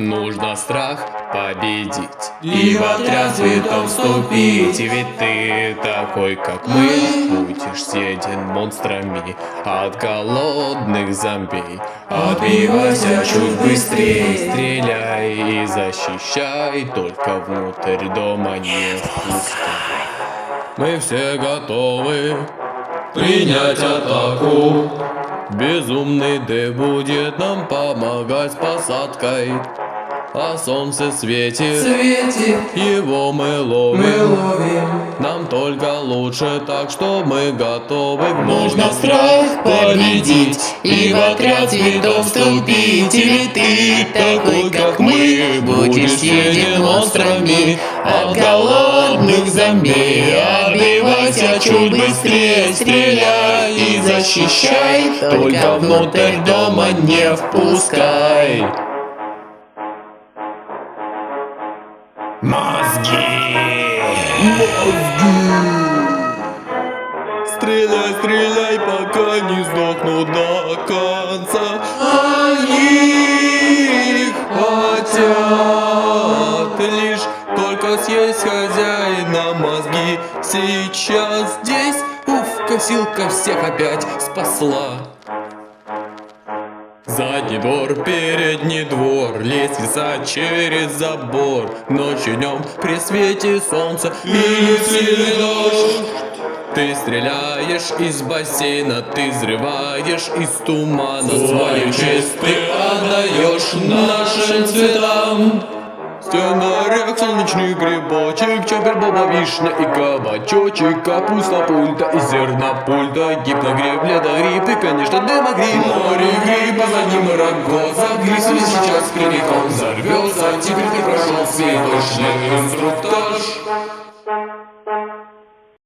Нужно страх победить и в отряд цветов вступить. Ведь ты такой, как мы, будешь съеден монстрами от голодных зомби. Отбивайся чуть быстрее, стреляй и защищай, только внутрь дома не впускай. Мы все готовы принять атаку. Безумный Д будет нам помогать с посадкой. А солнце светит, его мы ловим. Нам только лучше, так что мы готовы. Нужно страх победить и в отряд цветов вступить. Ведь ты такой, как мы, будешь съеден монстрами от голодных зомби. Отбивайся чуть быстрее, стреляй и защищай, только внутрь дома не впускай. Мозги! Стреляй, стреляй, пока не сдохну до конца. Они хотят лишь только съесть хозяина мозги. Сейчас здесь, косилка всех опять спасла. Задний двор, передний двор, лестница через забор. Ночью днем при свете солнца или сильный дождь. Ты стреляешь из бассейна, ты взрываешь из тумана. Свою честь ты отдаешь нашим цветам. Сценарий, солнечный грибочек, чоппер, боба, вишня и кабачочек, капуста, пульта и зерна пульта, гипногриб, ледогриб и, конечно, дымогриб. Море гриба, за ним рогоза, гризли сейчас прямиком взорвется. Теперь ты прошел свой точный инструктаж.